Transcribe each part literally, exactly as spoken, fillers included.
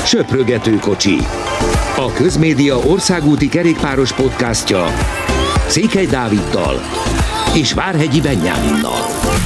Söprögető kocsi. A Közmédia országúti kerékpáros podcastja Székely Dáviddal és Várhegyi Benyáminnal.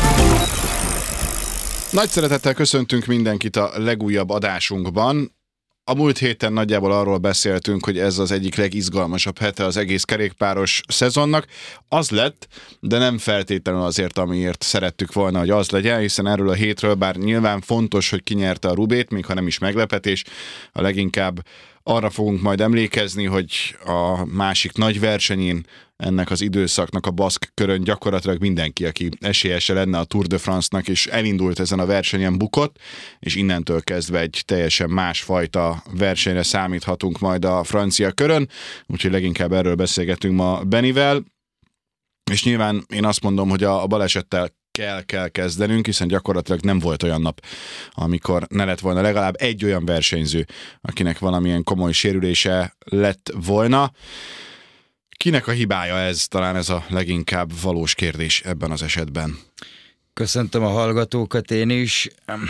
Nagy szeretettel köszöntünk mindenkit a legújabb adásunkban. A múlt héten nagyjából arról beszéltünk, hogy ez az egyik legizgalmasabb hete az egész kerékpáros szezonnak. Az lett, de nem feltétlenül azért, amiért szerettük volna, hogy az legyen, hiszen erről a hétről, bár nyilván fontos, hogy ki nyerte a Roubaix, még ha nem is meglepetés, a leginkább arra fogunk majd emlékezni, hogy a másik nagy versenyén ennek az időszaknak a baszk körön gyakorlatilag mindenki, aki esélyese lenne a Tour de France-nak, és elindult ezen a versenyen, bukott, és innentől kezdve egy teljesen másfajta versenyre számíthatunk majd a francia körön, úgyhogy leginkább erről beszélgetünk ma Benivel, és nyilván én azt mondom, hogy a, a balesettel kell, kell kezdenünk, hiszen gyakorlatilag nem volt olyan nap, amikor ne lett volna legalább egy olyan versenyző, akinek valamilyen komoly sérülése lett volna. Kinek a hibája ez? Talán ez a leginkább valós kérdés ebben az esetben. Köszöntöm a hallgatókat én is.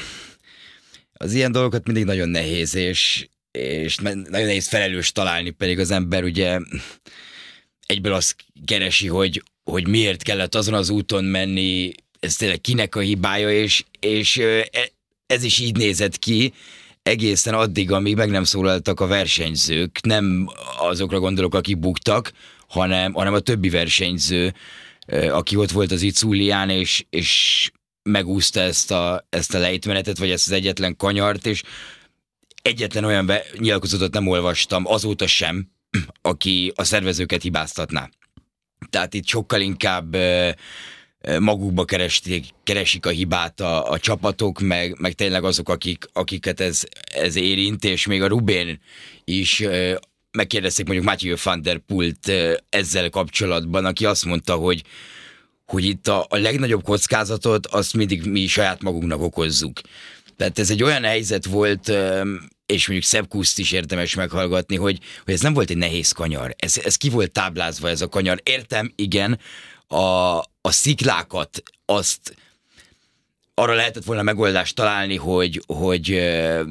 Az ilyen dolgokat mindig nagyon nehéz, és, és nagyon nehéz felelős találni, pedig az ember ugye egyből azt keresi, hogy, hogy miért kellett azon az úton menni, ez tényleg kinek a hibája, és, és ez is így nézett ki, egészen addig, amíg meg nem szólaltak a versenyzők. Nem azokra gondolok, akik buktak, hanem, hanem a többi versenyző, aki ott volt az Izulián, és, és megúszta ezt a, ezt a lejtmenetet, vagy ezt az egyetlen kanyart, és egyetlen olyan be, nyilatkozatot nem olvastam, azóta sem, aki a szervezőket hibáztatná. Tehát itt sokkal inkább magukba keresték, keresik a hibát a, a csapatok, meg, meg tényleg azok, akik, akiket ez, ez érint, és még a Roubaix is megkérdezték mondjuk Mathieu van der Poelt ezzel kapcsolatban, aki azt mondta, hogy, hogy itt a, a legnagyobb kockázatot azt mindig mi saját magunknak okozzuk. Tehát ez egy olyan helyzet volt, és mondjuk Sepp Kußt is érdemes meghallgatni, hogy, hogy ez nem volt egy nehéz kanyar. Ez, ez ki volt táblázva, ez a kanyar. Értem, igen, a, a sziklákat, azt arra lehetett volna megoldást találni, hogy, hogy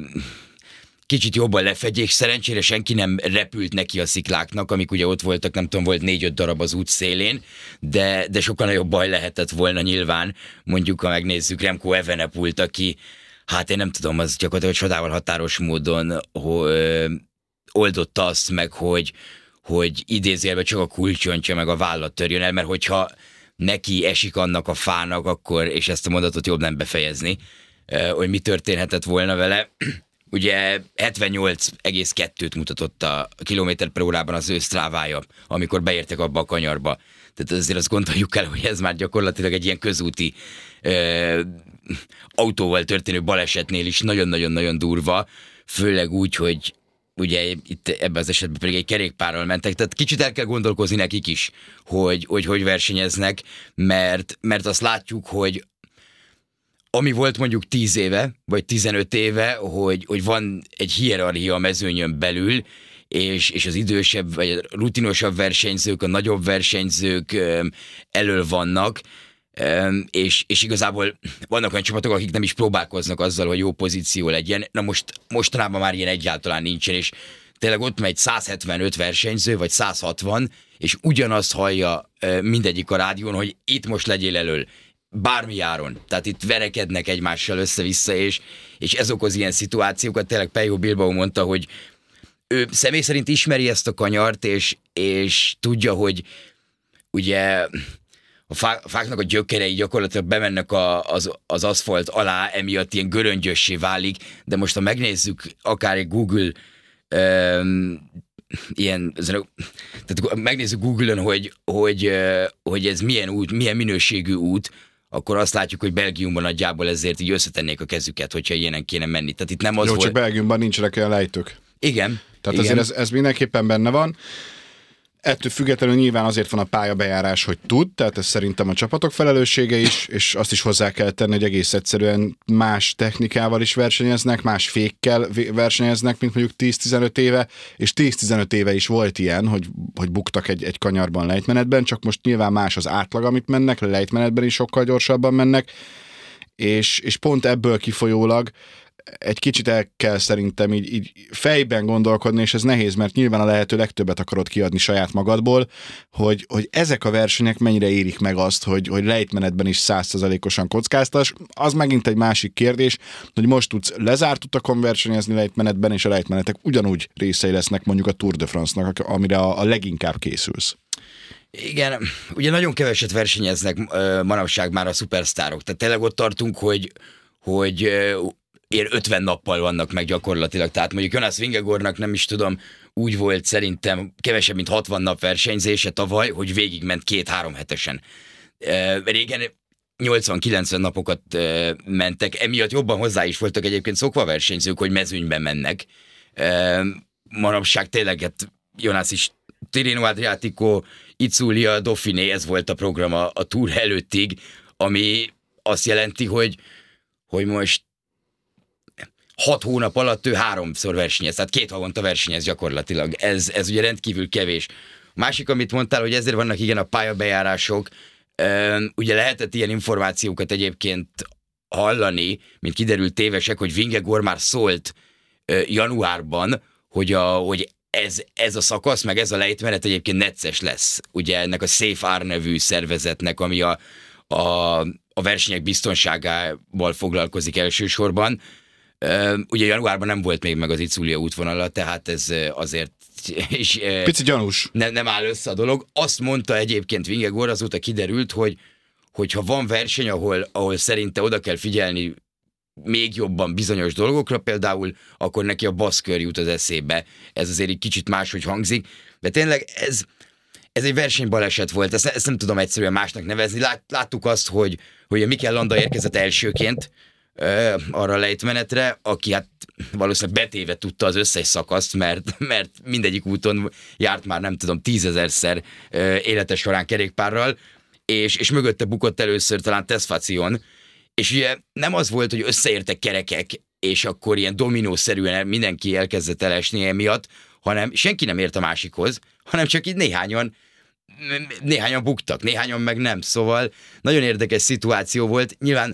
kicsit jobban lefedjék. Szerencsére senki nem repült neki a szikláknak, amik ugye ott voltak, nem tudom, volt négy-öt darab az út szélén, de, de sokkal nagyobb baj lehetett volna nyilván. Mondjuk, ha megnézzük Remco Evenepoelt, aki, hát én nem tudom, az gyakorlatilag csodával határos módon hogy, oldotta azt meg, hogy hogy idézélve csak a kulcsontja meg a vállat törjön el, mert hogyha neki esik annak a fának, akkor, és ezt a mondatot jobb nem befejezni, hogy mi történhetett volna vele. Ugye hetvennyolc egész kettőt mutatott a kilométer per órában az ő Strávája, amikor beértek abba a kanyarba. Tehát azért azt gondoljuk el, hogy ez már gyakorlatilag egy ilyen közúti ö, autóval történő balesetnél is nagyon-nagyon-nagyon durva, főleg úgy, hogy ugye itt ebben az esetben pedig egy kerékpárral mentek, tehát kicsit el kell gondolkozni nekik is, hogy hogy, hogy versenyeznek, mert, mert azt látjuk, hogy ami volt mondjuk tíz éve, vagy tizenöt éve, hogy, hogy van egy hierarchia a mezőnyön belül, és, és az idősebb, vagy a rutinosabb versenyzők, a nagyobb versenyzők elől vannak, és, és igazából vannak olyan csapatok, akik nem is próbálkoznak azzal, hogy jó pozíció legyen. Na most mostanában már ilyen egyáltalán nincsen, és tényleg ott megy száz hetvenöt versenyző, vagy száz hatvan, és ugyanazt hallja mindegyik a rádión, hogy itt most legyél elől, bármi áron. Tehát itt verekednek egymással össze-vissza, és, és ez okoz ilyen szituációkat. Tényleg Pello Bilbao mondta, hogy ő személy szerint ismeri ezt a kanyart, és, és tudja, hogy ugye a fáknak a gyökerei gyakorlatilag bemennek a, az, az aszfalt alá, emiatt ilyen göröngyössé válik, de most ha megnézzük akár egy Google um, ilyen, tehát megnézzük Google-on, hogy, hogy, hogy ez milyen út, milyen minőségű út, akkor azt látjuk, hogy Belgiumban nagyjából ezért így összetennék a kezüket, hogyha ilyenen kéne menni. Tehát itt nem az Jó, volt... csak Belgiumban nincsenek olyan lejtők. Igen. Tehát igen. azért ez, ez mindenképpen benne van. Ettől függetlenül nyilván azért van a pályabejárás, hogy tud, tehát ez szerintem a csapatok felelőssége is, és azt is hozzá kell tenni, hogy egész egyszerűen más technikával is versenyeznek, más fékkel versenyeznek, mint mondjuk tíz-tizenöt éve, és tíz-tizenöt éve is volt ilyen, hogy, hogy buktak egy, egy kanyarban lejtmenetben, csak most nyilván más az átlag, amit mennek, lejtmenetben is sokkal gyorsabban mennek, és, és pont ebből kifolyólag egy kicsit el kell szerintem így, így fejben gondolkodni, és ez nehéz, mert nyilván a lehető legtöbbet akarod kiadni saját magadból, hogy, hogy ezek a versenyek mennyire érik meg azt, hogy, hogy lejtmenetben is száz százalékosan kockáztas. Az megint egy másik kérdés, hogy most tudsz lezárt utakon versenyezni lejtmenetben, és a lejtmenetek ugyanúgy részei lesznek mondjuk a Tour de France-nak, amire a, a leginkább készülsz. Igen, ugye nagyon keveset versenyeznek uh, manapság már a szupersztárok, tehát tényleg ott tartunk, hogy, hogy uh, ér ötven nappal vannak meg gyakorlatilag, tehát mondjuk Jonas Vingegaardnak nem is tudom, úgy volt szerintem kevesebb, mint hatvan nap versenyzése tavaly, hogy végigment két-három hetesen. Uh, régen nyolcvan-kilencven napokat uh, mentek, emiatt jobban hozzá is voltak egyébként szokva versenyzők, hogy mezőnyben mennek. Uh, manapság tényleg, hát Jonas is Tirreno Adriatico, Itzulia, Dauphiné, ez volt a program a, a Tour előttig, ami azt jelenti, hogy, hogy most hat hónap alatt ő háromszor versenyez, tehát két havonta versenyez gyakorlatilag. Ez, ez ugye rendkívül kevés. A másik, amit mondtál, hogy ezért vannak igen a pályabejárások, ugye lehetett ilyen információkat egyébként hallani, mint kiderült tévesek, hogy Vingegaard már szólt januárban, hogy, a, hogy Ez, ez a szakasz, meg ez a lejtmenet egyébként necces lesz. Ugye ennek a Safe R nevű szervezetnek, ami a, a, a versenyek biztonságával foglalkozik elsősorban. Ugye januárban nem volt még meg az Itzulia útvonala, tehát ez azért is, pici gyanús. Ne, nem áll össze a dolog. Azt mondta egyébként Vingegaard, azóta kiderült, hogy hogyha van verseny, ahol, ahol szerinte oda kell figyelni még jobban bizonyos dolgokra, például akkor neki a baszkör jut az eszébe. Ez azért egy kicsit máshogy hangzik, de tényleg ez, ez egy versenybaleset volt, ezt, ezt nem tudom egyszerűen másnak nevezni. Lát, láttuk azt, hogy, hogy a Mikel Landa érkezett elsőként uh, arra a lejtmenetre, aki hát valószínűleg betéve tudta az összes szakaszt, mert, mert mindegyik úton járt már nem tudom tízezerszer uh, élete során kerékpárral, és, és mögötte bukott először talán Tesfacion. És ugye nem az volt, hogy összeértek kerekek, és akkor ilyen dominószerűen mindenki elkezdett elesni emiatt, hanem senki nem ért a másikhoz, hanem csak így néhányan, néhányan buktak, néhányan meg nem. Szóval nagyon érdekes szituáció volt. Nyilván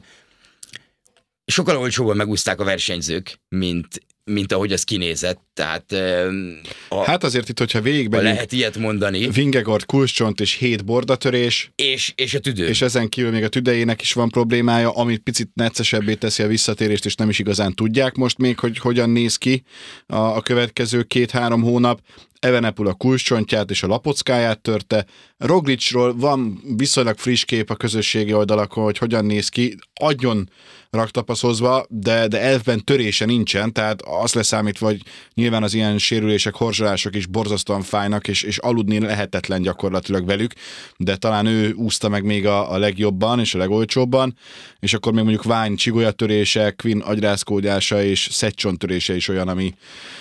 sokkal olcsóban megúszták a versenyzők, mint, mint ahogy az kinézett. Tehát, a, hát azért itt, hogyha végigmegyünk, lehet ilyet mondani. Vingegaard kulcscsont és hét bordatörés. És, és a tüdő. És ezen kívül még a tüdejének is van problémája, ami picit neccesebbé teszi a visszatérést, és nem is igazán tudják most még, hogy hogyan néz ki a, a következő két-három hónap. Evenepoel a kulcscsontját és a lapockáját törte. Roglicról van viszonylag friss kép a közösségi oldalakon, hogy hogyan néz ki. Agyon raktapaszozva, de, de elvben törése nincsen, tehát azt leszámítva, hogy nyilván az ilyen sérülések, horzsolások is borzasztóan fájnak, és, és aludni lehetetlen gyakorlatilag velük, de talán ő úszta meg még a, a legjobban és a legolcsóbban, és akkor még mondjuk Vine csigolyatörése, Quinn agyrázkódása és szedcsonttörése is olyan, ami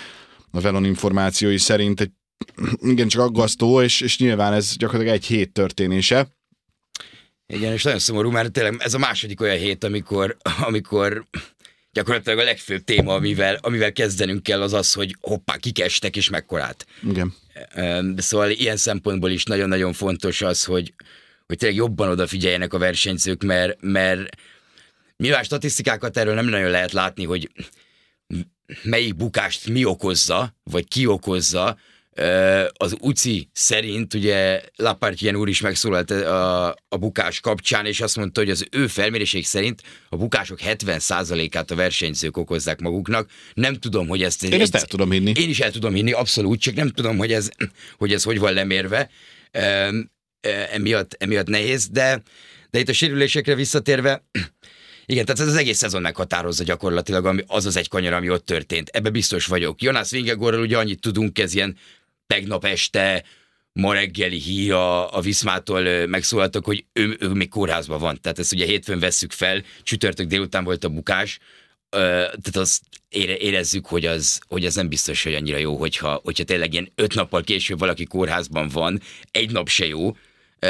a Velon információi szerint egy igencsak aggasztó, és, és nyilván ez gyakorlatilag egy hét történése. Igen, és nagyon szomorú, mert tényleg ez a második olyan hét, amikor, amikor gyakorlatilag a legfőbb téma, amivel, amivel kezdenünk kell, az az, hogy hoppá, kik estek és mekkorát. Igen. Szóval ilyen szempontból is nagyon-nagyon fontos az, hogy, hogy tényleg jobban odafigyeljenek a versenyzők, mert, mert nyilván statisztikákat erről nem nagyon lehet látni, hogy melyik bukást mi okozza, vagy ki okozza. Az u cé i szerint ugye Lapartien úr is megszólalt a, a bukás kapcsán, és azt mondta, hogy az ő felmérések szerint a bukások hetven százalékát a versenyzők okozzák maguknak. Nem tudom, hogy ezt... Én egy, ezt el tudom hinni. Én is el tudom hinni, abszolút, csak nem tudom, hogy ez hogy, ez hogy van lemérve. E, emiatt, emiatt nehéz, de, de itt a sérülésekre visszatérve, igen, tehát ez az egész szezon meghatározza gyakorlatilag ami, az az egy kanyar, ami ott történt. Ebbe biztos vagyok. Jonas Vingegaardról ugye annyit tudunk, ez ilyen tegnap este, ma reggeli hír a, a Viszmától megszólaltak, hogy ő, ő még kórházban van. Tehát ezt ugye hétfőn vesszük fel, csütörtök délután volt a bukás. Tehát azt érezzük, hogy az, hogy az nem biztos, hogy annyira jó, hogyha, hogyha tényleg ilyen öt nappal később valaki kórházban van, egy nap se jó,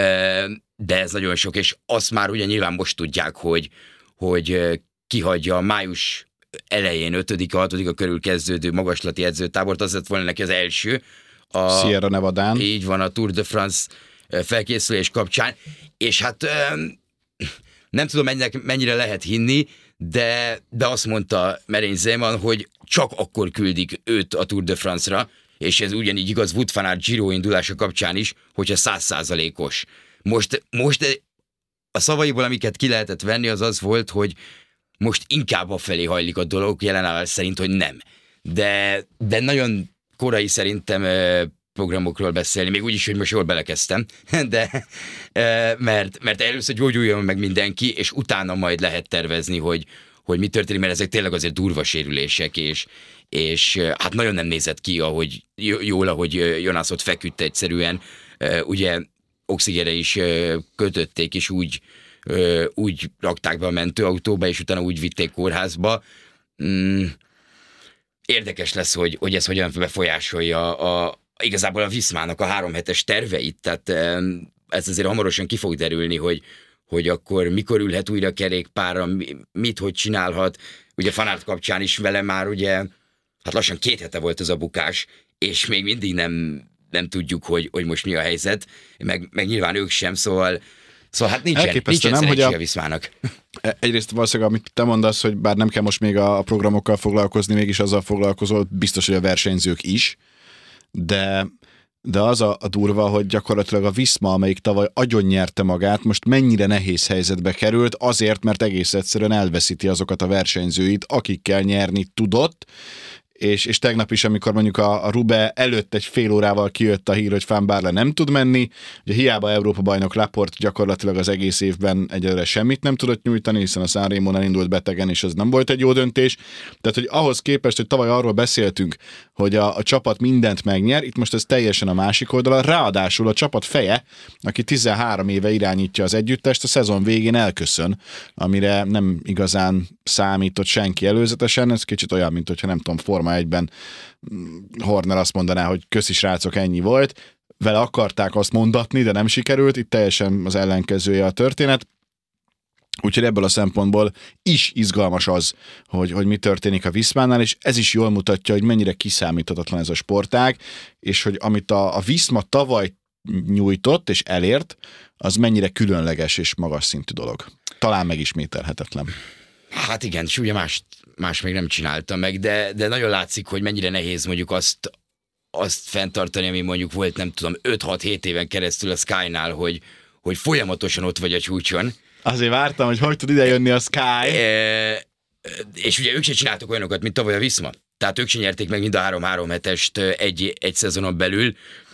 de ez nagyon sok, és azt már ugye nyilván most tudják, hogy hogy kihagyja a május elején ötödike hatodika körül kezdődő magaslati edzőtábort, az lett volna neki az első. A, Sierra Nevadán. Így van, a Tour de France felkészülés kapcsán, és hát nem tudom mennyire, mennyire lehet hinni, de, de azt mondta Merény Zeman, hogy csak akkor küldik őt a Tour de France-ra, és ez ugyanígy igaz Wout van Aert Giro indulása kapcsán is, hogyha száz százalékos. Most, most a szavaiból, amiket ki lehetett venni, az az volt, hogy most inkább afelé hajlik a dolog, jelenállás szerint, hogy nem. De, de nagyon korai szerintem programokról beszélni, még úgyis, hogy most jól belekezdtem, de mert, mert először gyógyuljon meg mindenki, és utána majd lehet tervezni, hogy, hogy mi történik, mert ezek tényleg azért durva sérülések, és, és hát nagyon nem nézett ki, ahogy jól, ahogy Jonas ott feküdt egyszerűen, ugye oxigénre is kötötték, és úgy, úgy rakták be a mentőautóba, és utána úgy vitték kórházba. Mm, érdekes lesz, hogy, hogy ez hogyan befolyásolja a, igazából a Viszmának a három hetes terveit, tehát ez azért hamarosan ki fog derülni, hogy, hogy akkor mikor ülhet újra kerékpárra, mit, hogy csinálhat. Ugye Van Aert kapcsán is vele már ugye, hát lassan két hete volt ez a bukás, és még mindig nem, nem tudjuk, hogy, hogy most mi a helyzet, meg, meg nyilván ők sem, szóval, szóval hát nincsen, nincsen nem, hogy a, a Viszmának. Egyrészt valószínűleg, amit te mondasz, hogy bár nem kell most még a programokkal foglalkozni, mégis azzal foglalkozol, biztos, hogy a versenyzők is, de, de az a, a durva, hogy gyakorlatilag a Viszma, amelyik tavaly agyon nyerte magát, most mennyire nehéz helyzetbe került, azért, mert egész egyszerűen elveszíti azokat a versenyzőit, akikkel nyerni tudott, és, és tegnap is, amikor mondjuk a, a Roubaix előtt egy fél órával kijött a hír, hogy Van Baarle nem tud menni, ugye hiába Európa-bajnok Laporte gyakorlatilag az egész évben egyelőre semmit nem tudott nyújtani, hiszen a Sanremón elindult betegen, és ez nem volt egy jó döntés. Tehát, hogy ahhoz képest, hogy tavaly arról beszéltünk, hogy a, a csapat mindent megnyer, itt most ez teljesen a másik oldala, ráadásul a csapat feje, aki tizenhárom éve irányítja az együttest, a szezon végén elköszön, amire nem igazán számított senki előzetesen, ez kicsit olyan, mint hogyha nem tudom, Forma egyben Horner azt mondaná, hogy köszi srácok, ennyi volt. Vele akarták azt mondatni, de nem sikerült, itt teljesen az ellenkezője a történet. Úgyhogy ebből a szempontból is izgalmas az, hogy, hogy mi történik a Viszmánál, és ez is jól mutatja, hogy mennyire kiszámíthatatlan ez a sportág, és hogy amit a, a Viszma tavaly nyújtott és elért, az mennyire különleges és magas szintű dolog. Talán megismételhetetlen. Hát igen, és ugye más, más még nem csináltam meg, de, de nagyon látszik, hogy mennyire nehéz mondjuk azt, azt fenntartani, ami mondjuk volt, nem tudom, öt-hat-hét éven keresztül a Sky-nál, hogy, hogy folyamatosan ott vagy a csúcson. Azért vártam, hogy hogy tud ide jönni a Sky. E, és ugye ők se csináltak olyanokat, mint tavaly a Viszma. Tehát ők se nyerték meg mind a három-három hetest egy, egy szezonon belül.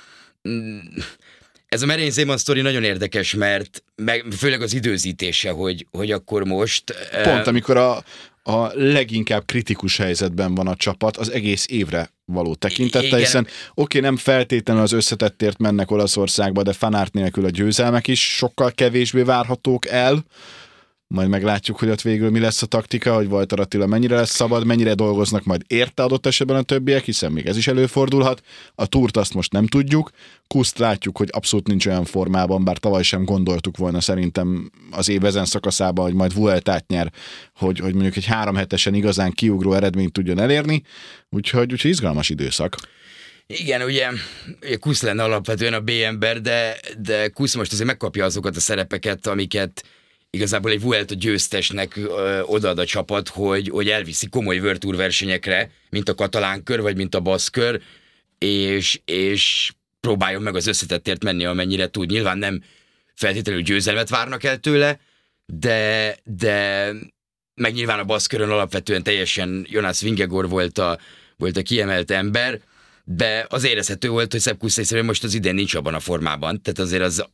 Ez a Merény Zeman sztori nagyon érdekes, mert meg, főleg az időzítése, hogy, hogy akkor most... Pont amikor a, a leginkább kritikus helyzetben van a csapat, az egész évre való tekintettel, hiszen oké, nem feltétlenül az összetettért mennek Olaszországba, de Van Aert nélkül a győzelmek is sokkal kevésbé várhatók el. Majd meglátjuk, hogy ott végül mi lesz a taktika, hogy Walter Attila mennyire lesz szabad, mennyire dolgoznak majd érte adott esetben a többiek, hiszen még ez is előfordulhat. A Tourt azt most nem tudjuk. Kuszt látjuk, hogy abszolút nincs olyan formában, bár tavaly sem gondoltuk volna szerintem az év ezen szakaszában, hogy majd Vueltát nyer, hogy, hogy mondjuk egy három hetesen igazán kiugró eredményt tudjon elérni. Úgyhogy, úgyhogy izgalmas időszak. Igen, ugye, ugye Kusz lenne alapvetően a B-ember, de, de Kusz most azért megkapja azokat a szerepeket, amiket igazából egy Vuelta győztesnek ö, odaad a csapat, hogy, hogy elviszi komoly World Tour versenyekre, mint a katalán kör, vagy mint a basz kör, és, és próbáljon meg az összetettért menni, amennyire tud. Nyilván nem feltétlenül győzelmet várnak el tőle, de, de meg nyilván a basz körön alapvetően teljesen Jonas Vingegaard volt a, volt a kiemelt ember, de az érezhető volt, hogy Sepp Kuss egyszerűen most az idén nincs abban a formában, tehát azért az...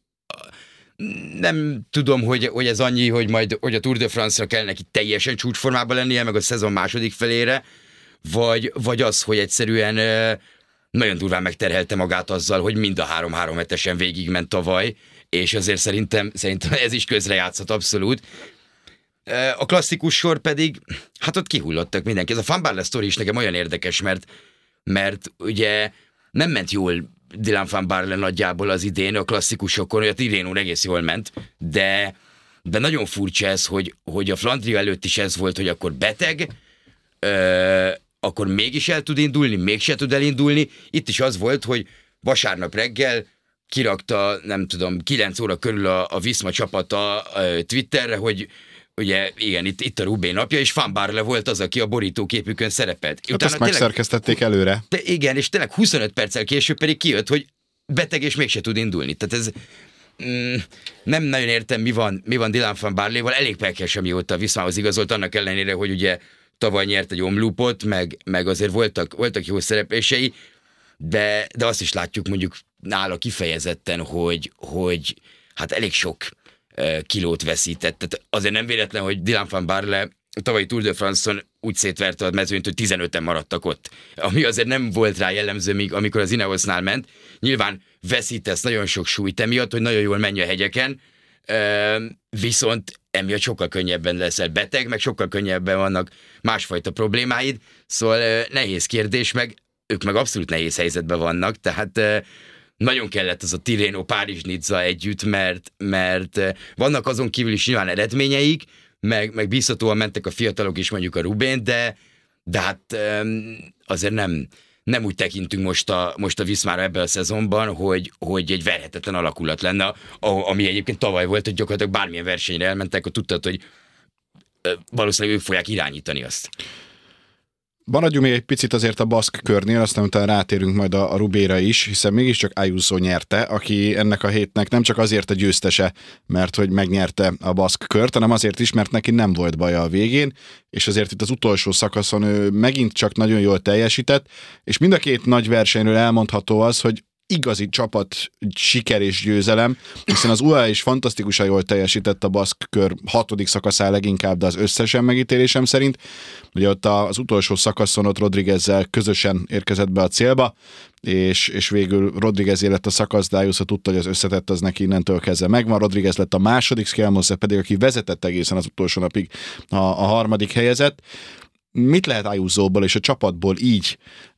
Nem tudom, hogy, hogy ez annyi, hogy majd hogy a Tour de France-ra kell neki teljesen csúcsformában lennie, meg a szezon második felére, vagy, vagy az, hogy egyszerűen nagyon durván megterhelte magát azzal, hogy mind a három-három hetesen végigment tavaly, és azért szerintem, szerintem ez is közrejátszott abszolút. A klasszikus sor pedig, hát ott kihullottak mindenki. Ez a Van Baarle sztori is nekem olyan érdekes, mert, mert ugye nem ment jól Dylan Van Baarle nagyjából az idén a klasszikusokon, hogy a Tirrenón egész jól ment, de, de nagyon furcsa ez, hogy, hogy a Flandria előtt is ez volt, hogy akkor beteg, ö, akkor mégis el tud indulni, mégse tud elindulni. Itt is az volt, hogy vasárnap reggel kirakta, nem tudom, kilenc óra körül a, a Viszma csapata a Twitterre, hogy ugye igen, itt, itt a Rubén napja, és Van Baarle volt az, aki a borítóképükön szerepelt. Hát azt megszerkesztették előre. De igen, és tényleg huszonöt perccel később pedig kijött, hogy beteg és mégse tud indulni. Tehát ez mm, nem nagyon értem, mi van, mi van Dylan Van Baarléval, elég pekes, amióta Viszmához igazolt, annak ellenére, hogy ugye tavaly nyert egy omlupot, meg, meg azért voltak, voltak jó szereplései, de, de azt is látjuk mondjuk nála kifejezetten, hogy, hogy hát elég sok uh, kilót veszített. Tehát azért nem véletlen, hogy Dylan Van Baarle a tavalyi Tour de France-on úgy szétverte a mezőnyt, hogy tizenöten maradtak ott. Ami azért nem volt rá jellemző, míg amikor az Ineosnál ment. Nyilván veszítesz nagyon sok súlyt emiatt, hogy nagyon jól menj a hegyeken, uh, viszont emiatt sokkal könnyebben leszel beteg, meg sokkal könnyebben vannak másfajta problémáid. Szóval uh, nehéz kérdés, meg ők meg abszolút nehéz helyzetben vannak, tehát uh, nagyon kellett az a Tirreno Párizs-Nizza együtt, mert, mert uh, vannak azon kívül is nyilván eredményeik, meg, meg bízhatóan mentek a fiatalok is, mondjuk a Rubén, de, de hát um, azért nem, nem úgy tekintünk most a, most a Viszmára ebben a szezonban, hogy, hogy egy verhetetlen alakulat lenne, a, ami egyébként tavaly volt, hogy gyakorlatilag bármilyen versenyre elmentek, akkor tudtad, hogy uh, valószínűleg ők fogják irányítani azt. Maradjunk még egy picit azért a baszk körnél, aztán utána rátérünk majd a, a Rubéra is, hiszen mégiscsak Ayuso nyerte, aki ennek a hétnek nem csak azért a győztese, mert hogy megnyerte a baszk kört, hanem azért is, mert neki nem volt baja a végén, és azért itt az utolsó szakaszon ő megint csak nagyon jól teljesített, és mind a két nagy versenyről elmondható az, hogy igazi csapat siker és győzelem, hiszen az u á e is fantasztikusan jól teljesített a baszk kör hatodik szakaszán leginkább, de az összesen megítélésem szerint. Ugye ott az utolsó szakaszon ott Rodriguezzel közösen érkezett be a célba, és, és végül Rodriguez lett a szakasz, de Ayuso tudta, hogy az összetett az neki innentől kezdve megvan. Rodriguez lett a második, Skelmose pedig, aki vezetett egészen az utolsó napig a, a harmadik helyezett. Mit lehet Ayusoból és a csapatból így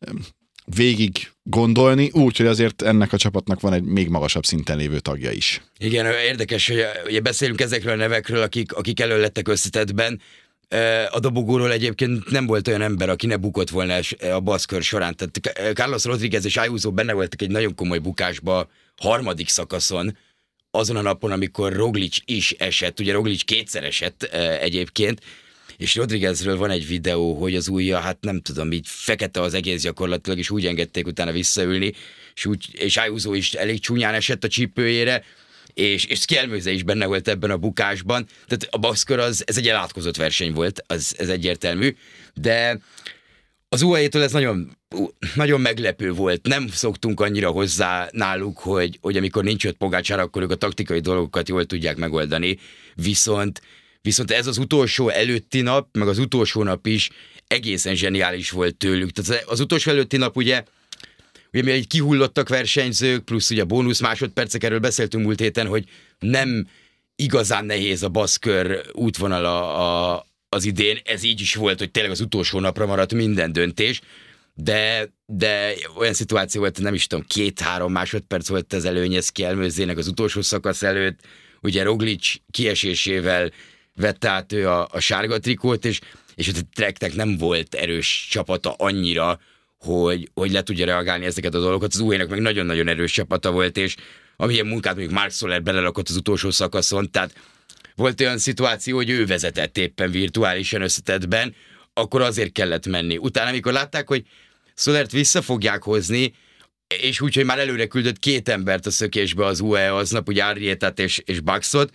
végig gondolni, úgy, hogy azért ennek a csapatnak van egy még magasabb szinten lévő tagja is. Igen, érdekes, hogy ugye beszélünk ezekről a nevekről, akik, akik elő lettek összetettben. A dobogóról egyébként nem volt olyan ember, aki ne bukott volna a baszkör során. Tehát Carlos Rodriguez és Ayuso benne voltak egy nagyon komoly bukásba harmadik szakaszon, azon a napon, amikor Roglic is esett, ugye Roglic kétszer esett egyébként, és Rodriguezről van egy videó, hogy az ujja, hát nem tudom, így fekete az egész gyakorlatilag, és úgy engedték utána visszaülni, és, úgy, és Ayuso is elég csúnyán esett a csípőjére, és, és Skelmose is benne volt ebben a bukásban, tehát a baszkör az, ez egy elátkozott verseny volt, az, ez egyértelmű, de az u á é-től ez nagyon, nagyon meglepő volt, nem szoktunk annyira hozzá náluk, hogy, hogy amikor nincs öt Pogačar, akkor ők a taktikai dolgokat jól tudják megoldani, viszont Viszont ez az utolsó előtti nap, meg az utolsó nap is egészen zseniális volt tőlük. Tehát az utolsó előtti nap ugye, ugye mivel kihullottak versenyzők, plusz ugye bónusz másodpercek, erről beszéltünk múlt héten, hogy nem igazán nehéz a baszkör útvonala a, az idén. Ez így is volt, hogy tényleg az utolsó napra maradt minden döntés, de, de olyan szituáció volt, nem is tudom, két-három másodperc volt az előnye Skelmose-nek az utolsó szakasz előtt, ugye Roglic kiesésével vette át ő a, a sárga trikót, és, és a Treknek nem volt erős csapata annyira, hogy, hogy le tudja reagálni ezeket a dolgokat. Az u á é-nek meg nagyon-nagyon erős csapata volt, és amilyen munkát mondjuk Marc Soler belelakott az utolsó szakaszon, tehát volt olyan szituáció, hogy ő vezetett éppen virtuálisan összetettben, akkor azért kellett menni. Utána, amikor látták, hogy Solert vissza fogják hozni, és úgy, hogy már előre küldött két embert a szökésbe az u á é aznap, ugye Arrietát és, és Baxot,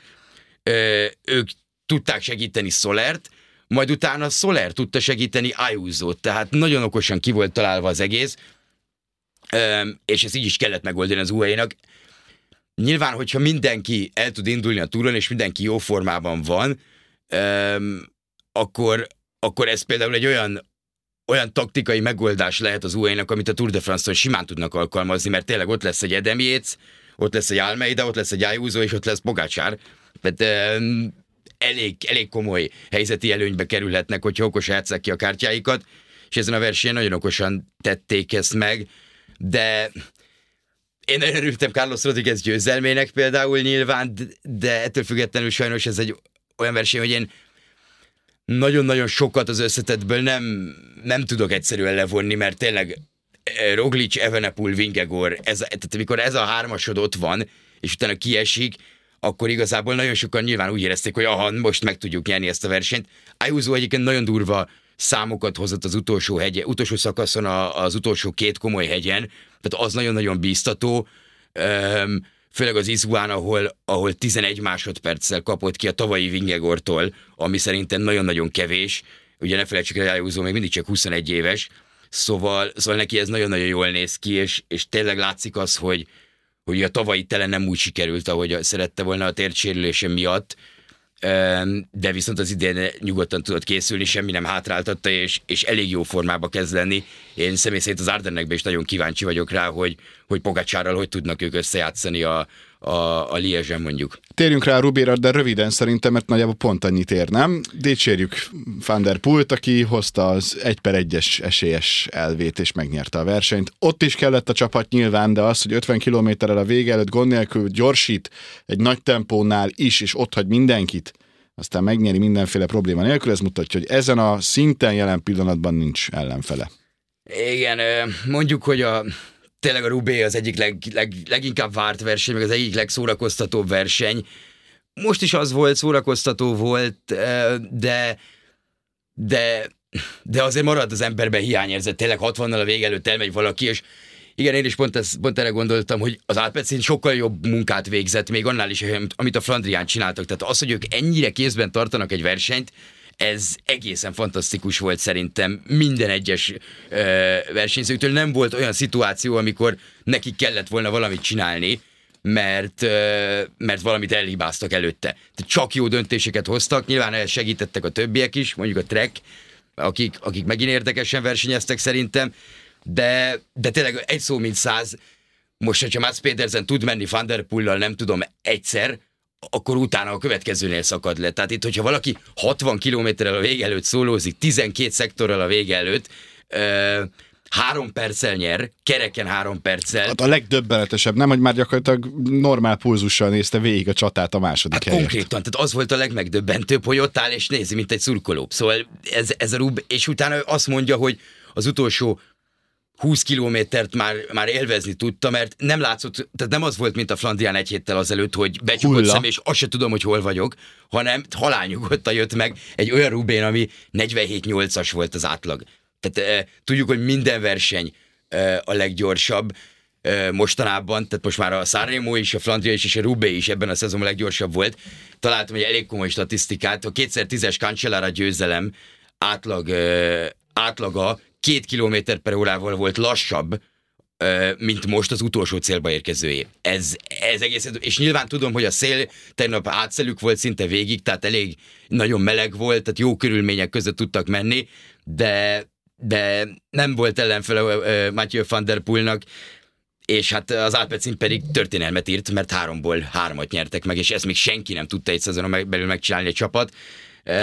ők tudták segíteni Solert, majd utána Soler tudta segíteni Ayusót, tehát nagyon okosan ki volt találva az egész, és ezt így is kellett megoldani az u á é-nak. Nyilván, hogyha mindenki el tud indulni a túron, és mindenki jó formában van, akkor, akkor ez például egy olyan, olyan taktikai megoldás lehet az u á é-nak, amit a Tour de France-on simán tudnak alkalmazni, mert tényleg ott lesz egy Adam Yates, ott lesz egy Almeida, ott lesz egy Ayuso, és ott lesz Pogačar. Tehát elég, elég komoly helyzeti előnybe kerülhetnek, hogyha okosan játsszák ki a kártyáikat, és ezen a versenyen nagyon okosan tették ezt meg, de én nagyon örültem Carlos Rodriguez győzelmének például nyilván, de ettől függetlenül sajnos ez egy olyan verseny, hogy én nagyon-nagyon sokat az összetettből nem, nem tudok egyszerűen levonni, mert tényleg Roglic, Evenepoel, Vingegaard, ez, tehát amikor ez a hármasod ott van, és utána kiesik, akkor igazából nagyon sokan nyilván úgy érezték, hogy aha, most meg tudjuk nyerni ezt a versenyt. Ayuso egyébként nagyon durva számokat hozott az utolsó hegye, utolsó szakaszon, a, az utolsó két komoly hegyen, tehát az nagyon-nagyon bíztató, Üm, főleg az Izuán, ahol, ahol tizenegy másodperccel kapott ki a tavalyi Vingegortól, ami szerintem nagyon-nagyon kevés. Ugye ne felejtsük, hogy Ayuso még mindig csak huszonegy éves, szóval, szóval neki ez nagyon-nagyon jól néz ki, és, és tényleg látszik az, hogy, hogy a tavalyi tele nem úgy sikerült, ahogy szerette volna a térdsérülése miatt, de viszont az idén nyugodtan tudott készülni, semmi nem hátráltatta, és, és elég jó formába kezd lenni. Én személy szerint az Ardennekben is nagyon kíváncsi vagyok rá, hogy, hogy Pogačarral hogy tudnak ők összejátszani a, a, a Liège-en mondjuk. Térjünk rá a Roubaix-ra, de röviden szerintem, mert nagyjából pont annyit ér, nem? Dicsérjük Van der Poelt, aki hozta az egy per egyes esélyes elvét, és megnyerte a versenyt. Ott is kellett a csapat nyilván, de az, hogy ötven kilométerrel a vége előtt gond nélkül gyorsít, egy nagy tempónál is, és ott hagy mindenkit, aztán megnyeri mindenféle probléma nélkül, ez mutatja, hogy ezen a szinten jelen pillanatban nincs ellenfele. Igen, mondjuk, hogy a tényleg a Roubaix az egyik leg, leg, leginkább várt verseny, meg az egyik legszórakoztatóbb verseny. Most is az volt, szórakoztató volt, de, de, de azért marad az emberben hiányérzet. Tényleg hatvannal a vége előtt elmegy valaki, és igen, én is pont, ez, pont erre gondoltam, hogy az Alpecin sokkal jobb munkát végzett, még annál is, amit a Flandrián csináltak. Tehát az, hogy ők ennyire kézben tartanak egy versenyt, ez egészen fantasztikus volt szerintem minden egyes ö, versenyzőktől. Nem volt olyan szituáció, amikor nekik kellett volna valamit csinálni, mert, ö, mert valamit elhibáztak előtte. Tehát csak jó döntéseket hoztak, nyilván segítettek a többiek is, mondjuk a Trek, akik, akik megint érdekesen versenyeztek szerintem, de, de tényleg egy szó mint száz. Most, hogyha Mats Pedersen tud menni Van der Poellal, nem tudom, egyszer, akkor utána a következőnél szakad le. Tehát itt, hogyha valaki hatvan kilométerrel a vége előtt szólózik, tizenkét szektorral a vége előtt, ö, három perccel nyer, kereken három perccel. Hát a legdöbbenetesebb, nem, hogy már gyakorlatilag normál pulzussal nézte végig a csatát a második hát helyet. Konkrétan, tehát az volt a legmegdöbbentőbb, hogy ott áll és nézi, mint egy szurkoló. Szóval ez, ez a Roubaix, és utána azt mondja, hogy az utolsó húsz kilométert már, már élvezni tudta, mert nem látszott, tehát nem az volt, mint a Flandrián egy héttel azelőtt, hogy becsukott szem, és azt se tudom, hogy hol vagyok, hanem halálnyugodtan jött meg egy olyan Roubaix, ami negyvenhét nyolcas volt az átlag. Tehát e, tudjuk, hogy minden verseny e, a leggyorsabb e, mostanában, tehát most már a Sanremo is, a Flandria is, és a Roubaix is ebben a szezonban a leggyorsabb volt. Találtam egy elég komoly statisztikát, a kétezer-tízes Cancellara győzelem átlag, e, átlaga két kilométer per órával volt lassabb, mint most az utolsó célba érkezőjé. Ez, ez egész, és nyilván tudom, hogy a szél tegnap átszelük volt szinte végig, tehát elég nagyon meleg volt, tehát jó körülmények között tudtak menni, de, de nem volt ellenfele Mathieu van der Poelnak, és hát az Alpecin pedig történelmet írt, mert háromból hármat nyertek meg, és ezt még senki nem tudta egy szezonon belül megcsinálni egy csapat.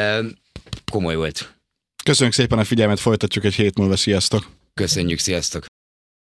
Komoly volt. Köszönjük szépen a figyelmet, folytatjuk egy hét múlva, sziasztok! Köszönjük, sziasztok!